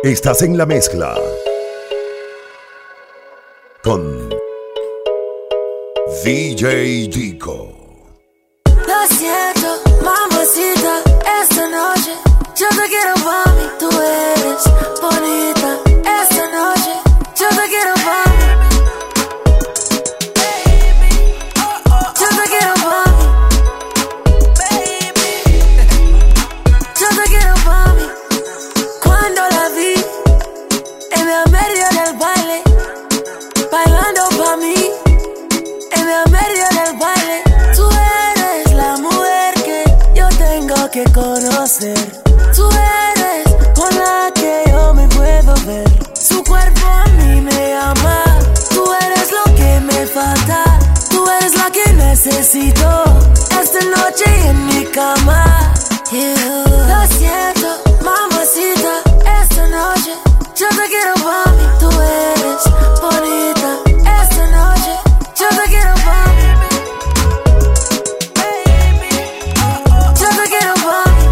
Estás en la mezcla con DJ Dico. Lo siento, mamacita, esta noche yo te quiero pa' mí. Tú eres bonita, esta noche yo te quiero pa' mí. Yo te quiero pa' mí. Yo te quiero pa' mí. Cuando la vi en el medio del baile, bailando pa' mí, en el medio del baile. Tú eres la mujer que yo tengo que conocer. Tú eres con la que yo me puedo ver. Su cuerpo a mí me ama. Tú eres lo que me falta. Tú eres la que necesito esta noche en mi cama. Lo siento, mamacita, esta noche yo te quiero pa' mí. Tú eres bonita, esta noche yo te quiero pa' mí. Yo te quiero pa' mí.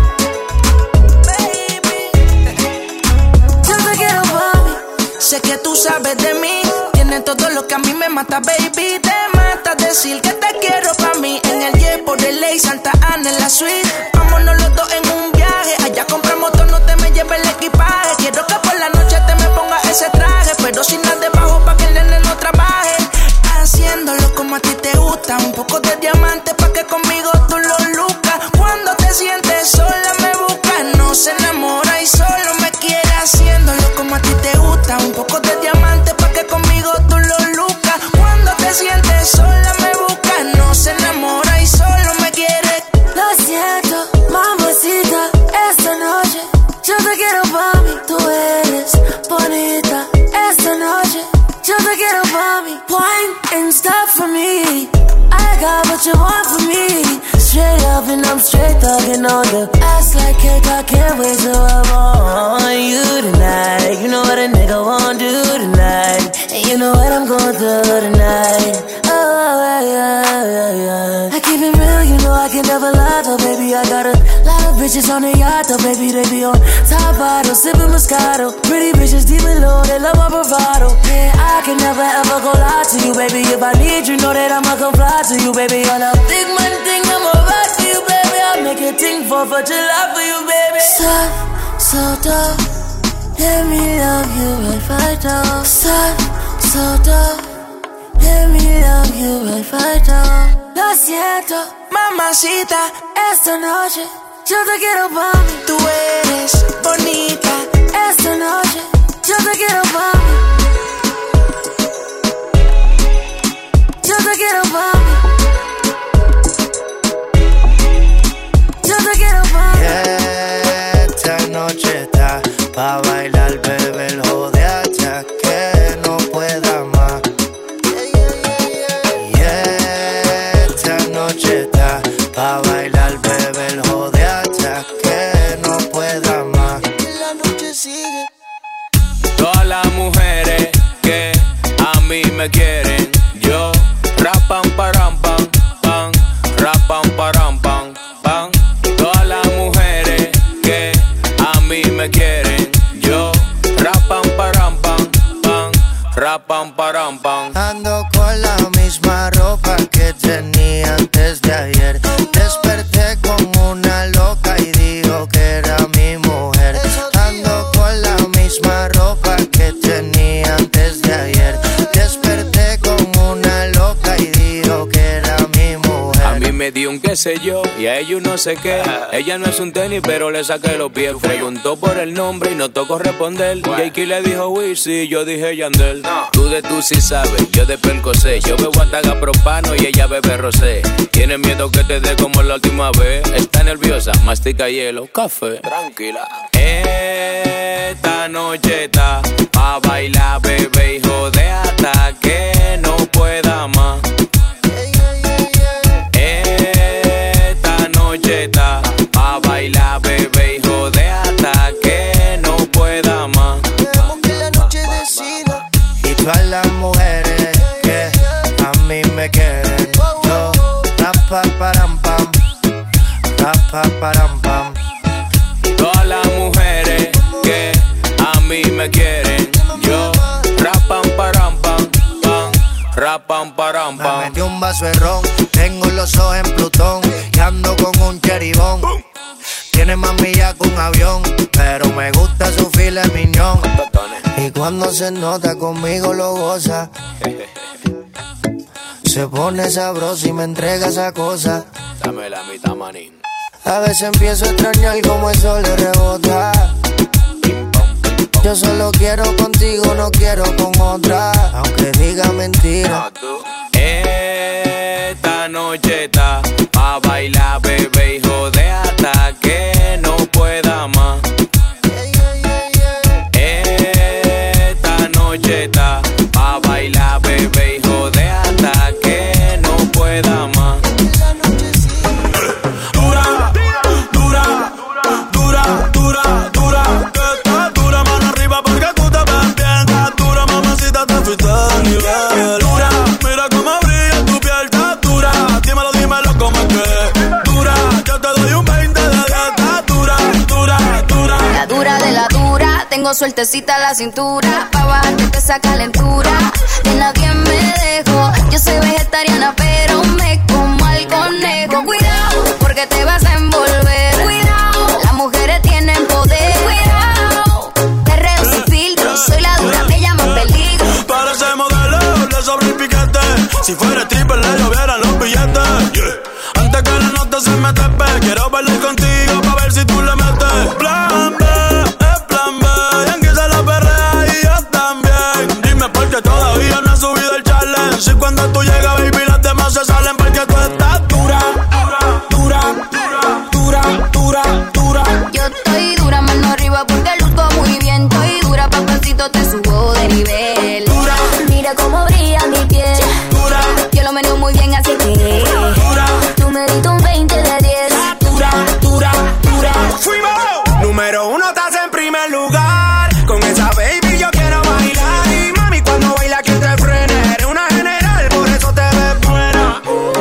Yo te quiero pa' mí. Sé que tú sabes de mí, tienes todo lo que a mí me mata, baby. Te mata decir que te quiero pa' mí. En el jet por el ley, Santa Ana en la suite. Vámonos los dos en un viaje. Allá compramos todo, no te me lleves el equipaje. Quiero que por la noche te me ponga ese traje, pero sin nada debajo pa' que el nene no trabaje. Haciéndolo como a ti te gusta, un poco de diamante pa' que conmigo tú lo lucas. Cuando te sientes sola me buscas, no se enamora y solo me quiere. Haciéndolo como a ti te gusta, un poco de diamante pa' que conmigo tú lo lucas. Cuando te sientes sola me buscas, no se enamora y solo me quiere. Lo siento, mamacita, esta noche yo te quiero pa' mí. Tú eres bonita, esta noche yo te quiero pa' mí. Wine and stop for me, I got what you want for me. Straight up and I'm straight talking on the ass like cake. I can't wait till I'm on you tonight. You know what a nigga wanna do tonight, and you know what I'm going through tonight. Oh, yeah. I keep it real, you know I can never lie, though, baby. I got a lot of bitches on the yacht, though, baby. They be on top bottle, sipping Moscato. Pretty bitches deep below, they love my bravado. Yeah, I can never ever go lie to you, baby. If I need you, know that I'ma come fly to you, baby. On a big man thing, I'ma ride for you, baby. I'll make a thing for July for you, baby. Stop, so dope. Let me love you right now. Stop, so dope. Let me love you right now. Lo siento, Mamacita, esta noche yo te quiero pa' mí. tú eres bonita. Esta noche yo te quiero pa' mí. Yo te quiero pa' mí. Yo te quiero pa' mí. Esta noche está pa' bailar, bebé, el jodeacha que no pueda más. Esta noche está pa' bailar, bebé, el jodeacha que no pueda más. La noche sigue. Todas las mujeres que a mí me quieren, yo rapam param pam pam, rapam param pam pam. Todas las mujeres que a mí me quieren, yo rapam param pam pam, rapam param pam. Ando con la misma ropa que tenía antes de ayer. Desperté con una loca y dijo que era mi mujer. Ando con la misma ropa que tenía antes de ayer. Desperté con una loca y dijo que era mi mujer. A mí me dio un qué sé yo y a ellos no sé qué. Ella no es un tenis pero le saqué los pies. Preguntó por el nombre y no tocó responder. Jakey le dijo Wizzy, yo dije Yandel. Tú de tú sí sabes, yo de Percocé. Yo bebo Ataga propano y ella bebe rosé. Tienes miedo que te dé como la última vez. Está nerviosa, mastica hielo, café. Tranquila. Esta noche está pa' bailar, bebé, hijo de hasta que no pueda más. Esta noche está pa' bailar, bebé, hijo de hasta que no pueda más. Queremos que la noche decida. Y todas las mujeres que a mí me quieren, yo rapa param pam, rapa param pam. Todas las mujeres que a mí pam, param, pam. Me metí un vaso de ron, tengo los ojos en Plutón y ando con un cheribón. Tiene más millas que un avión, pero me gusta su filet mignon. Y cuando se nota conmigo lo goza. Se pone sabroso y me entrega esa cosa. Dame la mitad, manín. A veces empiezo a extrañar como el sol le rebota. Yo solo quiero contigo, no quiero con otra, aunque diga mentira. Esta noche está pa' bailar, bebé, y joder hasta que no pueda más. Esta noche está pa' bailar, bebé, y joder hasta que no pueda más. Dura, dura, dura, dura, dura. Que estás dura, mano arriba porque tú te ves bien. Estás dura, mamacita, te fuiste de nivel. Dura, mira cómo brilla tu piel, estás dura. Dímelo, dímelo, ¿cómo es que? Dura, yo te doy un 20 de 10. Estás dura, dura, dura. La dura de la dura, tengo sueltecita la cintura. Pa' bajarte esa calentura, de nadie me dejo. Yo soy vegetariana, pero me como al conejo. Cuidado, porque te vas a envolver. Cuidado, las mujeres tienen poder. Cuidado, perreo sin filtro, soy la dura, me llaman peligro. Para ese modelo le sobra el piquete. Si fuera stripper le llovieran los billetes. Yeah. Antes que la nota se me trepe, quiero bailar contigo pa' ver si tú le metes. Plan B, es plan B. Yankee se la perrea y yo también. Dime por qué todavía no he subido el challenge. Si cuando tú llegas, baby, las demás se salen porque tú estás dura, dura, dura, dura, dura, dura. Yo estoy dura, mano arriba porque luzco muy bien. Estoy dura, papacito, te subo de nivel. Dura, Mira cómo brilla mi piel. dura, Yo lo meneo muy bien, así que dura, tú me diste un 20 de 10. dura, dura, dura. ¡Fuimos! Número 1 estás en primer lugar. Con esa baby yo quiero bailar. Y mami, cuando baila que te frene. Eres una general, por eso te ves buena.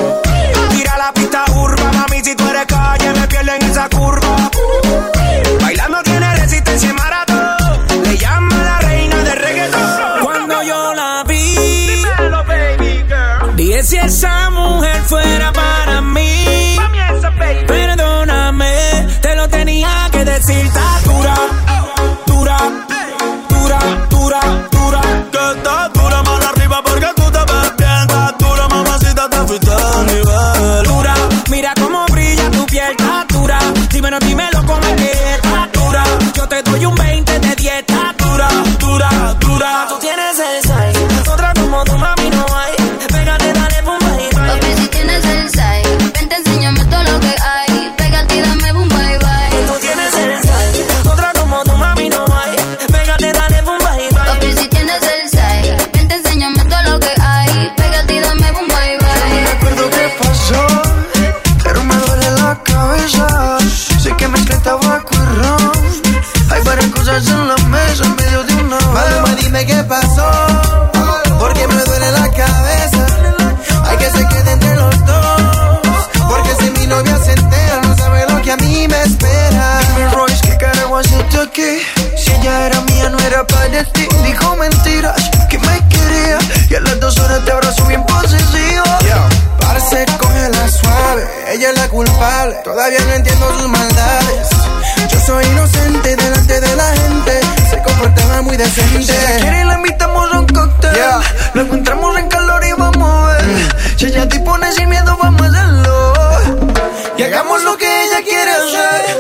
Tira la pista urba, mami, si tú eres calle me pierdo en esa curva. Bailando tiene resistencia y maratón. Le llama la reina del reggaetón. Cuando yo la vi, Dímelo, baby girl. dije si esa mujer fuera para mí. Mami, esa baby. Perdóname, te lo tenía que decir. Está dura, dura, dura, dura, dura. Que estás dura, mano arriba porque tú te ves bien. Estás dura, mamacita, te fuiste de nivel. Dura, mira cómo brilla tu piel. Está dura, dímelo, dímelo con el que está dura. Yo te doy un 20 de 10. Está dura, dura, dura. Tú tienes el size, otra como tu mami no hay. Pégate, dale, boom, bye, bye. Papi, si tienes el size, vente, enséñame todo lo que hay. Pégate y dame boom, bye, bye. Tú tienes el size, otra como tu mami no hay. Pégate, dale, boom, bye, bye. Papi, si tienes el size, vente, enséñame todo lo que hay. Pégate y dame boom, bye, bye. No recuerdo qué pasó, pero me duele la cabeza. Sé que mezclé tabaco y ron. Hay varias cosas en la mesa en medio de una. Maluma, dime qué pasó, porque me duele la cabeza. Hay que se quede entre los dos, porque si mi novia se entera no sabe lo que a mí me espera. Dime Royce, ¿qué carajo haces aquí? Si ella era mía no era para ti. Dijo mentiras, que me quería, y a las 2 horas te abrazo bien posesivo. Parce, cógela suave, ella es la culpable. Todavía no entiendo sus maldades. Yo soy inocente delante de la gente. Se comportaba muy decente. Si ella quiere la invitamos a un cóctel. Lo encontramos en calor y vamos a ver. Si ella te pone sin miedo vamos a hacerlo. Y hagamos lo que ella quiere hacer.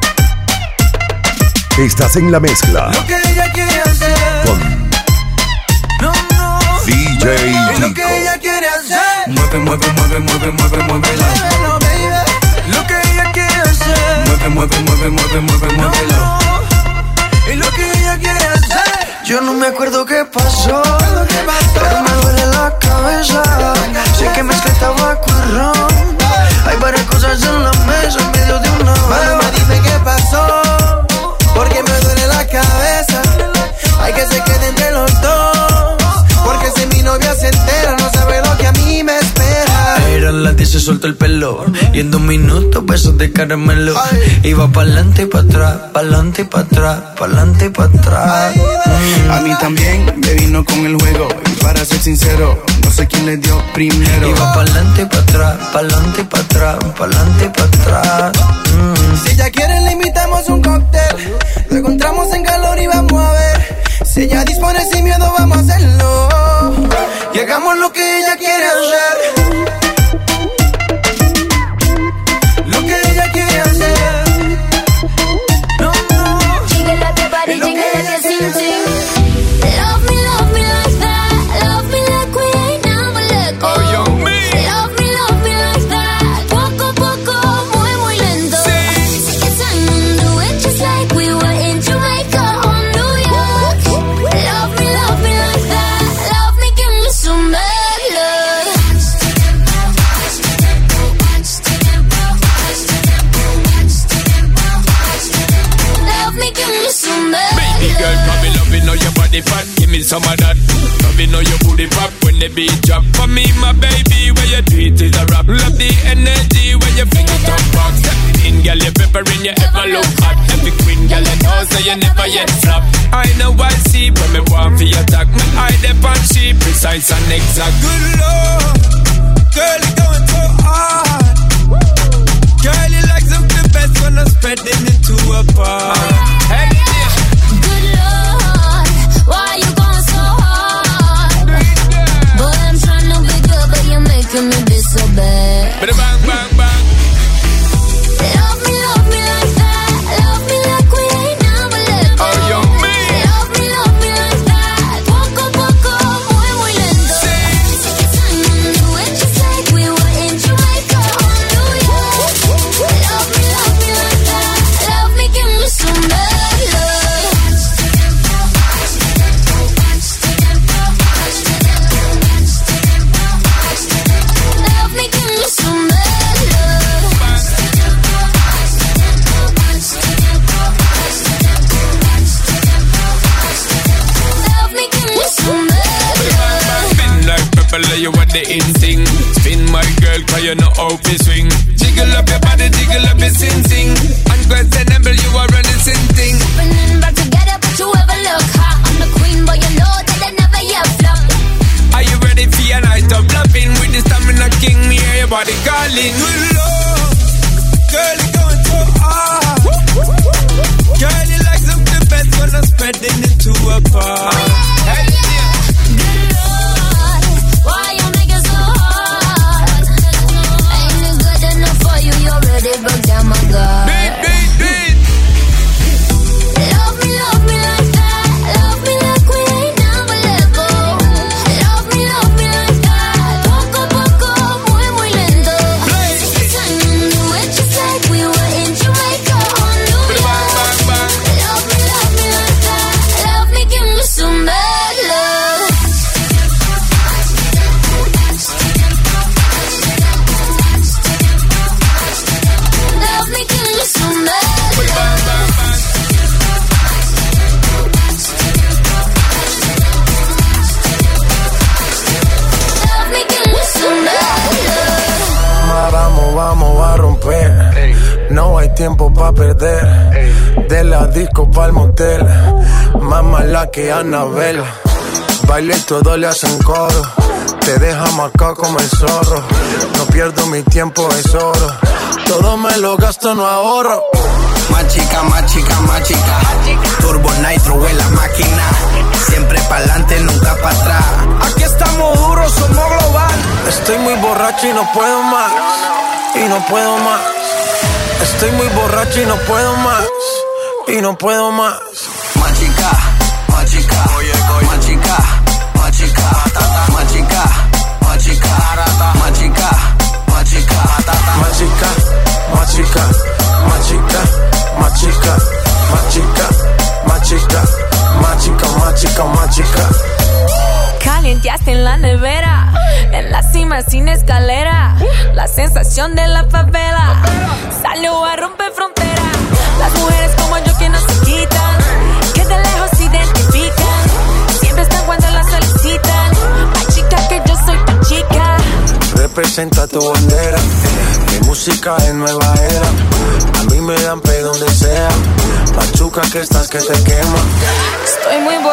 Estás en la mezcla Lo que ella quiere hacer. con No, no. DJ Es lo Dico. que ella quiere hacer. Mueve, mueve, mueve, mueve, mueve, muévela. Muévelo, baby. Lo que ella quiere hacer. Mueve, mueve, mueve, mueve, mueve, muévela. Es lo que ella quiere hacer. Yo no me acuerdo qué pasó, pero me duele la cabeza. Sé que mezclé tabaco y ron. Hay varias cosas en la mesa en medio de una. Maluma, dime qué pasó, porque me duele la cabeza. Hay que se quede entre los dos, porque si mi novia se entera no sabe lo que a mí me espera. Era la 10 se soltó el pelo y en 2 minutos besos de caramelo. Iba pa'lante y pa' atrás, pa'lante y pa' atrás, pa'lante y pa' atrás. A mí también me vino con el juego. Y para ser sincero, no sé quién le dio primero. Iba pa'lante y pa' atrás, pa'lante y pa' atrás, pa'lante y pa' atrás. Si ella quiere le invitamos un cóctel. Lo encontramos en calor y vamos a ver. Si ella dispone sin miedo vamos a hacerlo. Y hagamos lo que ella quiere hacer. Lo que ella quiere hacer. No, no. Jiggle like your body, jiggle like your sing sing. Love me like that. Love me like we ain't never let go. Oh, young me. Love me like that. Poco a poco, muy lento. Take your time and do it just like we were in Jamaica or New York. Love me like that. Love me, give me some bad love. Love me, give me some bad love. Baby girl, probably loving how your body fat. Give me some of that. Loving how your booty pop when the beat drop. For me, my baby, where you do it is a rap. Love the energy when you fling it up back. Step in, girl, you peppering, you ever look hot. Every queen, girl, you know, so you never yet flop. I know I see when me want for your attack. My eye dep on she precise and exact. Good Lord, girl, you going so hard. Girl, you like something best when I'm spreading it to a bar. Hey, yeah. Good Lord, why you going so hard? Boy, I'm trying to be good, but you're making me be so bad. Bang, bang, bang. Love me like that. Love me like we ain't never let go. Oh, young me. Love me like that. Poco a poco, muy lento. Take your time and do it just like we were in Jamaica or New York. Love me like that. Love me, give me some bad love. Love me, give me some bad love. Love me, give me some bad love. Spin like pepper, you want the in thing. Spin my girl, cause you know how to swing. Jiggle up your body, jiggle up your sing. Unquestionable, you are running sin thing. Spinning back together, but you ever look hot. I'm the queen, but you know that I never yet flop. Are you ready for your night of loving? With the stamina king, me hear your body calling. Good Lord, girl, you going so hard. Girl, you like something best when I'm spreading it to a bar. Hey, yeah. Good Lord, why you make it so hard? Ain't it good enough for you? You already broke down my guard. Beat, beat, beat. Love me like that. Love me like we ain't never let go. Love me like that. Poco a poco, muy lento. Take your time and do it just like we were in Jamaica or New York. Bang, bang, bang. Love me like that. Love me, give me some bad love. Love me, give me some bad Bang, love. bang, bang. Love me, give me some bad love. Vamos a romper. No hay tiempo pa' perder. De la disco pa'l motel. Más mala que Anabel. Baile y todo le hacen coro. Te deja marcado como el zorro. No pierdo mi tiempo, es oro. Todo me lo gasto, no ahorro. Más chica, más chica, más chica. Turbo Nitro en la máquina. Siempre pa'lante, nunca pa' atrás. Aquí estamos duros, somos global. Estoy muy borracho y no puedo más. Y no puedo más. Estoy muy borracho y no puedo más. Y no puedo más. Más chica, más chica. Más chica, más chica. Más chica, más chica. Más chica, más chica. Más chica, más chica. Más chica, más chica. Más chica, más chica. Más chica, más chica, más chica. Calienteaste en la nevera, en la cima sin escalera. La sensación de la favela salió a romper frontera. Las mujeres como yo que no se quitan, que de lejos se identifican. Siempre están cuando las solicitan. Ay, chica, que yo soy tu chica. Representa tu bandera. Mi música es nueva era. A mí me dan pe donde sea. Machuca que estás que te quema. Estoy muy borracha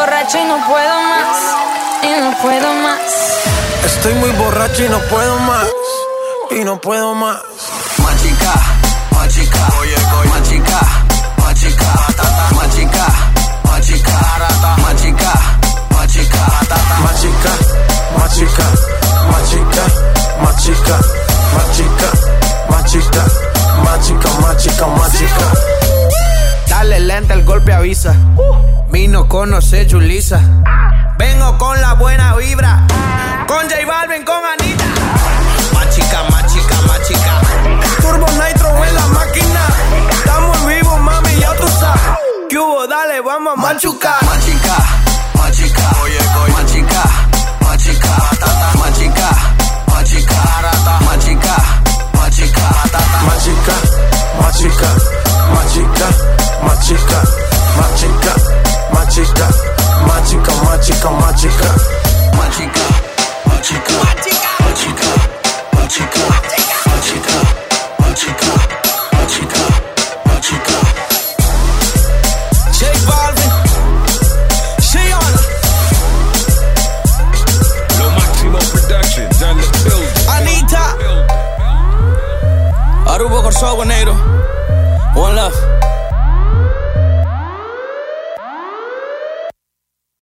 borracha y no puedo más. Y no puedo más. Estoy muy borracho y no puedo más. Y no puedo más. Machica, machica, oye, machica, machica, tata, machica, machica, rata, machica, machica, tata, machica, machica, machica, machica, machica, machica, machica, machica, machica. Dale lenta, el golpe avisa. Vino conoce Julissa. Vengo con la buena vibra. Con J Balvin, con Anita. Machica, machica, machica. Turbo Nitro en la máquina. Estamos en vivo, mami, ya tú sabes. ¿Qué hubo? Dale, vamos a machucar. Machica, machica, oye, machica, machica, tata, machica, machica, rata, machica, machica, tata, machica, machica, machica, machica, machica, machica, machica, machica, machica, machica, machica, machica, machica, machica, machica, machica, machica. J Balvin, Shiona, Lo Máximo Productions and the building. Anita, Arubo Corso Negro, One Love.